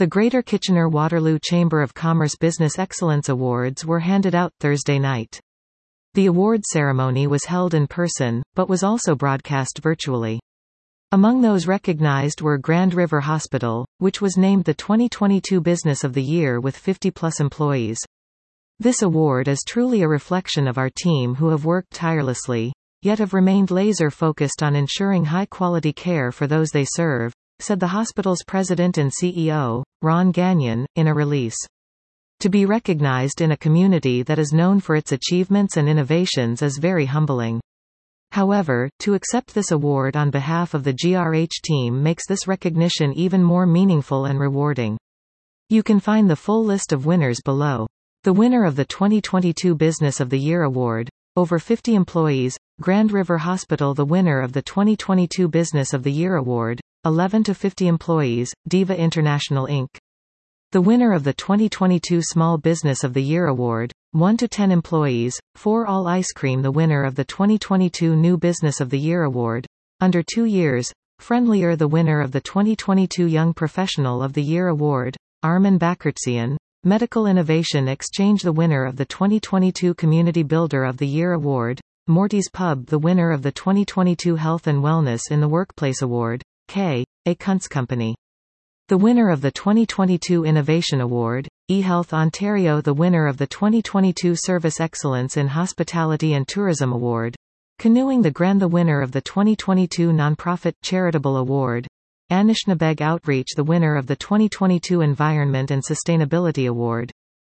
The Greater Kitchener-Waterloo Chamber of Commerce Business Excellence Awards were handed out Thursday night. The award ceremony was held in person, but was also broadcast virtually. Among those recognized were Grand River Hospital, which was named the 2022 Business of the Year with 50-plus employees. This award is truly a reflection of our team who have worked tirelessly, yet have remained laser-focused on ensuring high-quality care for those they serve, said the hospital's president and CEO, Ron Gagnon, in a release. To be recognized in a community that is known for its achievements and innovations is very humbling. However, to accept this award on behalf of the GRH team makes this recognition even more meaningful and rewarding. You can find the full list of winners below. The winner of the 2022 Business of the Year Award, over 50 employees, Grand River Hospital. The winner of the 2022 Business of the Year Award, 11 to 50 employees, Diva International Inc. The winner of the 2022 Small Business of the Year Award, 1 to 10 employees, 4 All Ice Cream. The winner of the 2022 New Business of the Year Award, under 2 years, Friendlier. The winner of the 2022 Young Professional of the Year Award, Armin Bakartsian, Medical Innovation Exchange. The winner of the 2022 Community Builder of the Year Award, Morty's Pub. The winner of the 2022 Health and Wellness in the Workplace Award, K. A. Kuntz Company. The winner of the 2022 Innovation Award, eHealth Ontario. The winner of the 2022 Service Excellence in Hospitality and Tourism Award, Canoeing the Grand. The winner of the 2022 Nonprofit Charitable Award, Anishinabeg Outreach. The winner of the 2022 Environment and Sustainability Award,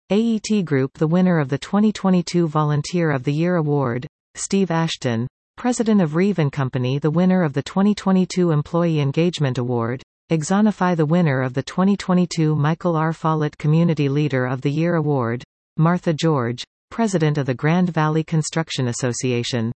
AET Group. The winner of the 2022 Volunteer of the Year Award, Steve Ashton, President of Reeve & Company. The winner of the 2022 Employee Engagement Award, Exonify. The winner of the 2022 Michael R. Follett Community Leader of the Year Award, Martha George, President of the Grand Valley Construction Association.